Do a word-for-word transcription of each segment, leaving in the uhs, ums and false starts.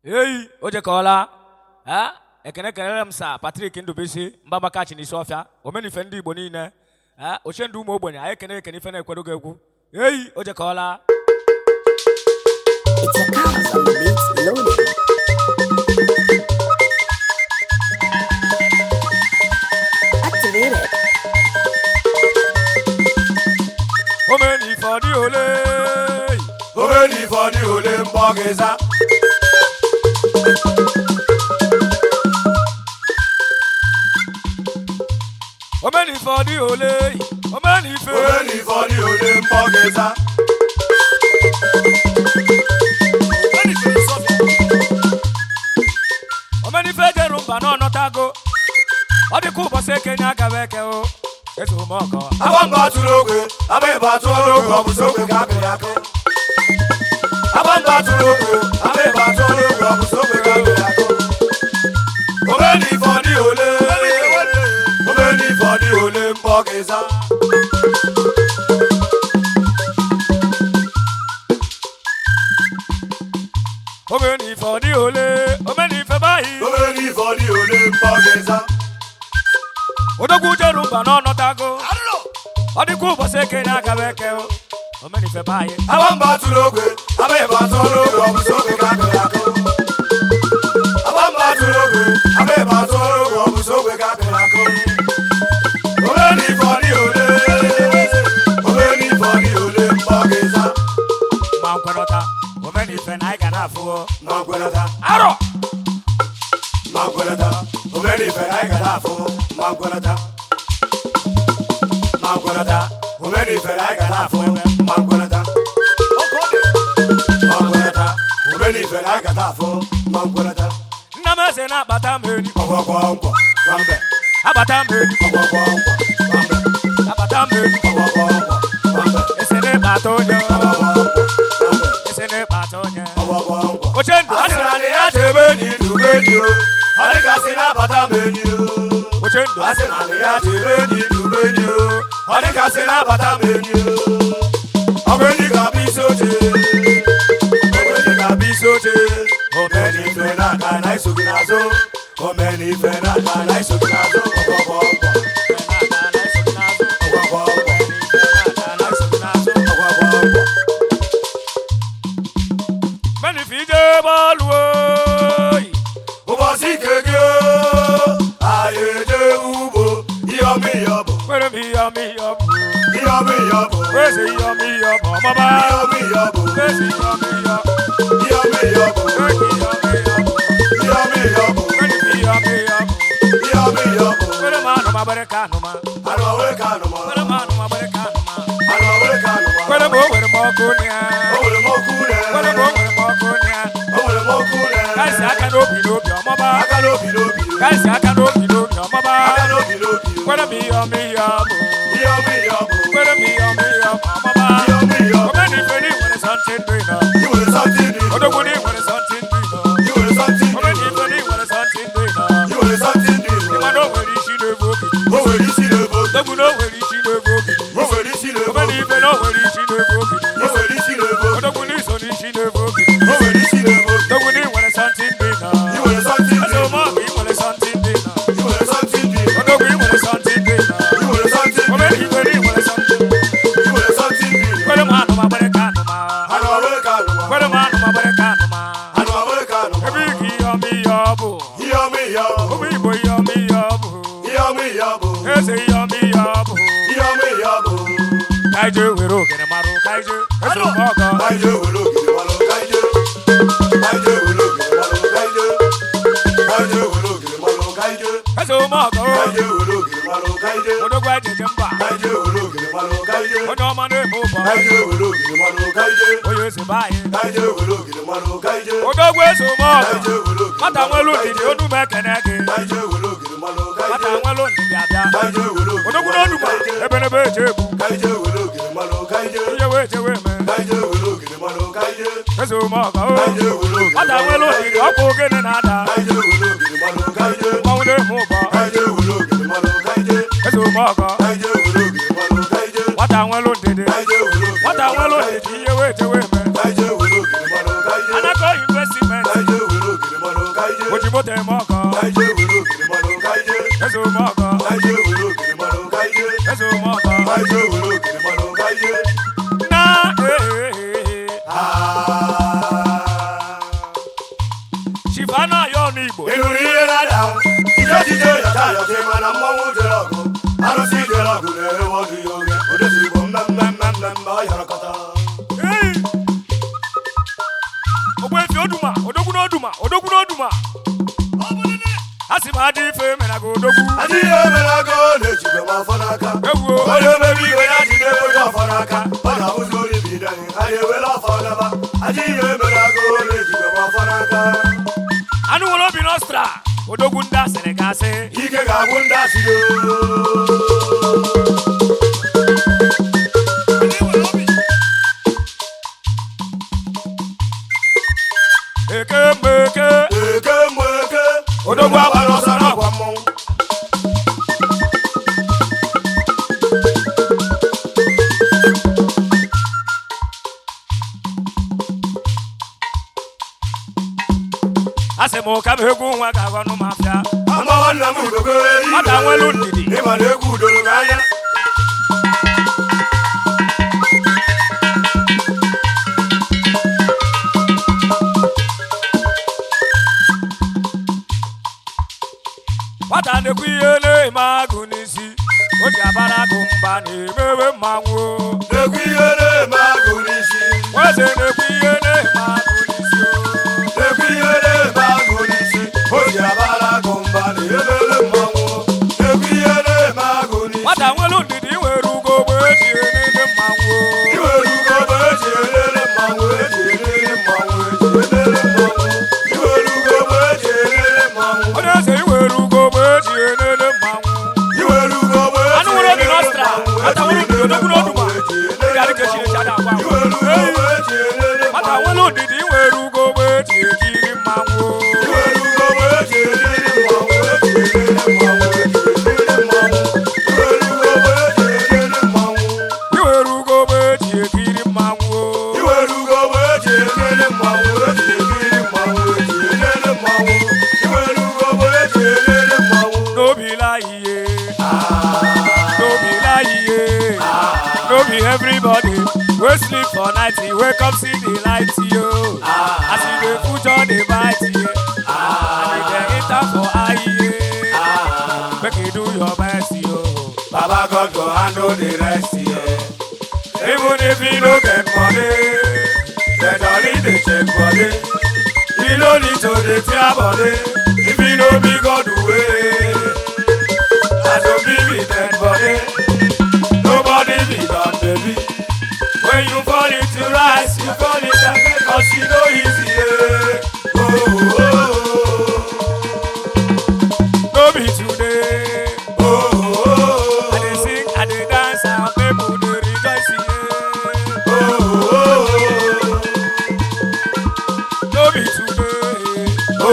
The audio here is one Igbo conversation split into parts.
Hey, oje kola. Ha? Ekene kenelem sa Patrick Ndubisi, mbaba kachi ni Sofia. Omeni fendi Igbo niile. Ha? Ochendu umu ogbenye, aye kene ekene ife na-ekwedo egwu. Hey, oje kola. It's a cause on the beats loaded. Activated. Omeni for the ole. Omeni for the ole mbogeza. Omeni for the ole. Omeni for Omeni for the ole mbogeza. Omeni for the rumba no notago. Odi kubo se Kenya kabeke o. Eto moko. Abamba tulogwe, abeba tulogwe, obusogwe kabirake. Abamba tulogwe, abeba tulogwe, obusogwe kabirake. Omeni for the ole. Omeni for the ole mbogeza. Omeni for the ole. Omeni for bayi. Omeni for the ole mbogeza. Odogu jerumba no notago. Odi kubo se Kenya kabeke o. Omeni for bayi. Abamba tulogwe, abeba tulogwe, obusogwe kabirake. Abamba tulogwe, abeba tulogwe, obusogwe kabirake. Omeni for the ole. Omeni for the ole mbogeza. Mankwenota. Omeni for na igana fuo. Mangwenata, Aro. mangwenata, omeni fera igalafo, mangwenata, mangwenata, omeni fera igalafo, mangwenata, mangwenata, omeni fera igalafo, mangwenata. Namase na batameni. Kwa kwa kwa, rambe, Abatameni. kwa kwa kwa, rambe, Abatameni. kwa kwa kwa, rambe, Esene batonyo. kwa kwa kwa, rambe, Esene batonyo. kwa kwa kwa. Ochendu Asenani atebeni dubeni o, alikasina batameni o. Ochendu Asenani atebeni dubeni o, alikasina batameni o. Obeni kabisote, obeni kabisote, obeni fena kana isuginazo, obeni fena kana isuginazo, kwa kwa kwa, kwa kwa kwa, kwa kwa kwa. Meni fije balwo. Ubasi kege, ayede ubo, iyomi yobo, Where me yummy yum. iyomi yobo, Where's the yummy yum? Mama. iyomi yobo, Where's the yummy yum? iyomi yobo, Where's the yummy yum? iyomi yobo, Where's the yummy yum? iyomi yobo. Where the man of my baraka no ma? Anu awere kanu ma, Where the man of my baraka no ma? anu awere kanu ma. Where the mo where the mo kunya? Owere mo kule, Where the mo where the mo kunya? owere mo kule. Guys, I can't open up your mama. Aka lobi lobi, Guys, I can't open up your aka mama. lobi lobi. Where the me yummy yum? Iyomi yobo, Where the me yummy yum? Mama. iyomi yobo. Come any penny when it's something doing now. You will something do, Oh, the money when it's something doing now. you will something Come any do, penny when it's something doing now. you will something do. I know where is she the book. Owere isi lebo, Don't know where is she the book. owere isi lebo, Come any penny where is she the book. owere isi lebo, Oh, the money is on she the book. owere isi lebo. The money when it's something doing You now. will something I do, saw mommy when it's something doing now. you will something do, Oh, the money when it's something doing now. you will something Come do, any penny when it's something. you will something do. Where the man of my baraka no ma? Anu awere kanu ma, Where the man of my baraka no ma? anu awere kanu ma. Every yummy yabo. Iyomi yobo, Obi boy yummy yabo. iyomi yobo, Ese yummy yabo. iyomi yobo. Kaije wero gene maru kaije. Eso moga. Kaije wolo gidi malo kaije, kaije wolo gidi malo kaije, kaije wolo gidi malo kaije, Eso moga. kaije wolo gidi malo kaije, Odogwa jeje mba. kaije wolo gidi malo kaije, Onye ọma na-eme ụbọ. kaije wolo gidi malo kaije, Onye esi bayi. kaije wolo gidi malo kaije, Odogwa eso moga. kaije wolo gidi Mata nwelu ndidi onu m ekene gị. kaije wolo gidi malo Mata kaije, nwelu ndidi abịa. kaije wolo gidi Odogwu malo n'onugba. kaije, Ebenebe eje egbu. kaije wolo gidi malo kaije, Ihe wee je wee mee. kaije wolo gidi malo kaije, Eso moga o. kaije wolo gidi Mata nwelu ndidi ọkụ ogene na-ada. kaije wolo gidi malo kaije, Mmanwụ na-eme ụbọ. kaije wolo gidi malo kaije, Eso moga. kaije wolo gidi malo kaije, Mata nwelu ndidi. kaije wolo gidi Mata nwelu ndidi ihe wee je wee mee. kaije wolo gidi malo kaije, Anakọ investment. kaije wolo Oji mote moko. Kaije wulu kiri manu kaije. Ezo moko. Kaije wulu kiri manu kaije. Ezo moko. Kaije wulu kiri manu kaije. Na eh. Ah. Shivana yo ni Igbo. Inuri elada. Ije ije yata yote mana mwamu jelago. Arusi jelago ne wadi yoge. Odesi bo mem mem mem mem ba yarakata. Hey. Ogbefi oduma, odogun oduma, odogun oduma. Asi ma di fe me na go odogun. Adi e me na go le chibe ma fanaka. Ewo. Oyo baby we ya ti de ko ya fanaka. Bana uzuri bidani. Aye we la fanaba. Adi e me na go le chibe ma fanaka. Anu wolo bi nostra. Odogun da Senegal se. Ike ga gunda sido. Eke meke. Eke mweke. Odogwu abalo sana kwa mo. Ase mo ka me gu nwa ga gonu mafia. Ama wana mu gogo eri. Mata nwelu ndidi. Ni ma le ku dolo ganya. Wata ne ku yele ma gu nisi. O ti abara gu mba ni mewe manwo. Le ku yele ma go nisi. Wese ne ku yele ma gu nisi. Le ku yele ma go nisi. O ti abara gomba ni ebele manwo. Le ku yele ma go nisi. Wata nwelu ndidi weru go we ti ne ne manwo. Iwe lu go ba ti elele manwo ti elele manwo ti elele manwo. Iwe lu go ba ti elele manwo. O de se weru go we ti ne ne manwo. Iwe lu go ba ti Anu wolo bi nostra. Mata nwelu ndidi odogun oduma. Ya ri ke shi shada kwa. Iwe lu go ba ti elele Mata nwelu ndidi weru go we ti kiri manwo. Iwe lu go ba ti elele manwo ti elele manwo ti elele manwo. Iwe lu go ba ti elele manwo. Iweru go we ti kiri manwo. Iwe lu go ba ti elele manwo ti elele manwo ti elele manwo. Iwe lu go ba ti elele manwo. No be lie, no be lie, no be everybody. We sleep for night, wake up see the light, yo. As you dey put on the bite, yeah. And you dey enter for eye, yeah. Make you do your best, yo. Baba God go handle the rest, yeah. Even if you no get money, They don't need to check body. You no need to dey tear body. If you no be God way, I don't give it dead body. Nobody be done, baby. When you fall into rise, you fall into again, cause you know easy, yeah. Oh, oh, no be today. oh, oh, oh, I dey sing, I dey dance, and people dey rejoice, yeah. oh, oh, No be today. oh, oh,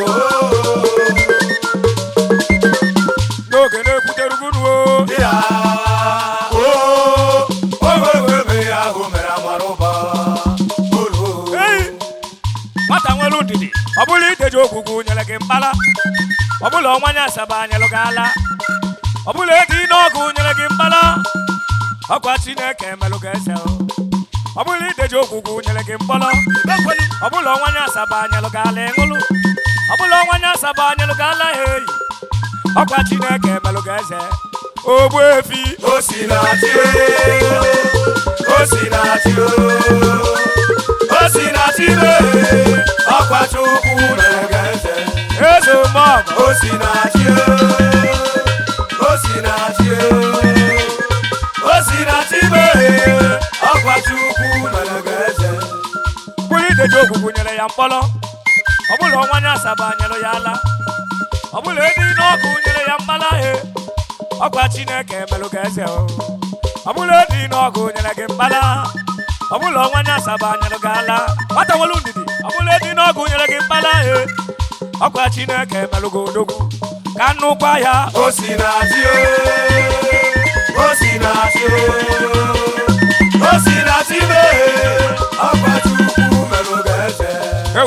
No gene puteru gunu o. yeah. Oh, oh, oh, oh, yeah, oh, mera maroba. Oh, oh. Hey! Nwata nwelu ndidi. Ọ bụrụ ideji ogwugwu nyere gị mkpala. Ọ bụrụ ọnwanye asaba nyelụ gị ala. Ọ bụrụ ego n'ọgụ nyere gị mkpala. Ọkwa Chineke melụ gị eze o. Ọ bụrụ ideji ogwugwu nyere gị mkpọrọ. Ọ bụrụ ọnwanye asaba nyelụ gị ala ịṅụlụ. Ọ bụrụ ọnwanye asaba nyelụ gị ala eyi. Ọkwa Chineke melụ gị eze. Ogbuefi. Osinachi o, Osinachi o, Osinachi o, ọkwa Chukwu mere eze. Eze mọgọ. Osinachi o, Osinachi o, Osinachi o, ọkwa Chukwu mere eze. Bụrụ ideji ogwugwu nyere ya mkpọrọ. Ọ bụrụ ọnwanye asaba nyelụ ya ala. Ọ bụrụ edi n'ọgụ nyere ya mkpala he. Ọkwa Chineke melụ gị eze o. Ọ bụrụ edi n'ọgụ nyere gị mkpala. Ọ bụrụ ọnwanye asaba nyelụ gị ala. Nwata nwelu ndidi. Ọ bụrụ edi n'ọgụ nyere gị mkpala he. Ọkwa Chineke melụ gị odogwu. Ka nnukwu ya. Osinachi o, Osinachi o, Osinachi o, ọkwa Chukwu mere eze. Ewu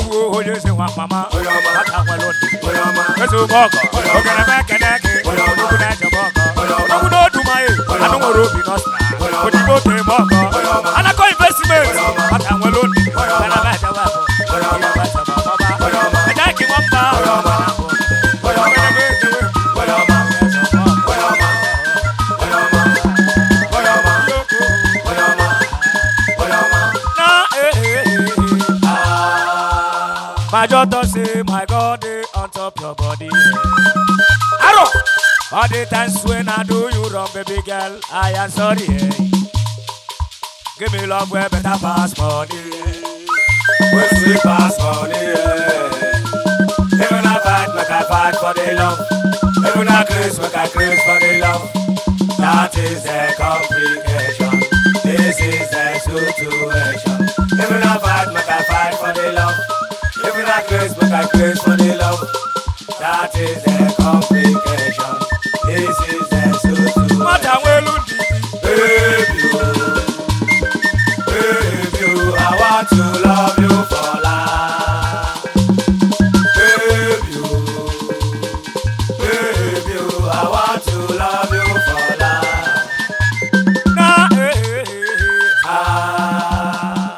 Ewu oye se wa mama. Oyama. Ata welodi. Oyama. Ezu boko. Oyama. Ogene be keneke. Oyama. Ogu na je boko. Oyama. Ogu no dumaye. Oyama. Anu woro bi no stra. Oyama. Odibo te boko. Oyama. Anako investment. Oyama. Ata welodi. Oyama. Kana ba je boko. Oyama. Ba je baba. Oyama. Eja ki wamba. Oyama. Oyama. Ogene be jewe. Oyama. Oyama. Oyama. Oyama. Oyama. Oyama. Na eh eh eh. Ah. My daughter say my God dey on top your body. Arrow! All the times when I do you wrong, baby girl, I am sorry. eh. Give me love where better pass money. We sweet pass money, yeah. Even I fight, make I fight for the love. Even I craze, make I craze for the love. That is the complication. This is the situation. Even I fight, make I fight for the love. Even I craze, make I craze for the love. That is the complication. This is the situation. Mata welu di. Baby, oh, baby, oh, I want to love you for life. Baby, oh, baby, oh, I want to love you for life. Na eh eh eh. Ah,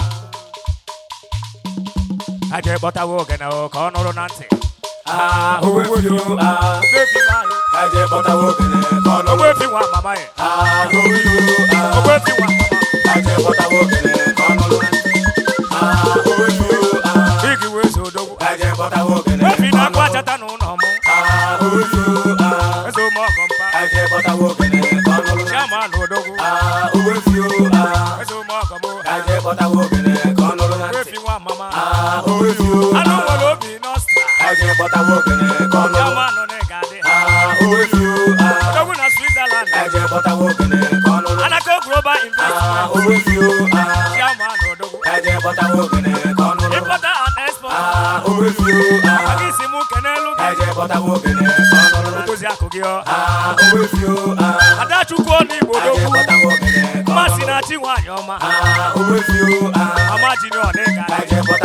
I get butter walk and I can no nancy. ah, who will you? Ah, Baby my. I just want to walk in the corner. Owe fi wa mama e. Ah, who will you? Ah, Owe fi wa mama. I just want to walk in the corner. Ah, who will you? Ah, Big we so do. I just want to walk in We fi the na kwa corner. chata no no mo. Ah, who will you? Ah, Eso mo kompa. I just want to walk in the corner. Chama no dogu. Ah, who will you? Ah, Eso mo komo. I just want to walk in the corner. We fi wa mama. Ah, who will you? Anu Ah, wolo bi no stra. I just want to walk in the corner. Chama no ne gade. Ah, who will you? Ah, Dogu na Switzerland. I just want to walk in the corner. Anako global Ah, investment. who will you? Ah, Chama no dogu. I just want to walk in the corner. Importer and exporter. Ah, who will you? Ah, Agisi mu kenelu. I just want to walk in the corner. Ogozi akogio. Ah, who will you? Ah, Adachukwu ni I just bodogu. want to walk in the corner. Masina chi nwanyị ọma. Ah, who will you? Ah, Mama ji ni ọ dị I ka. just want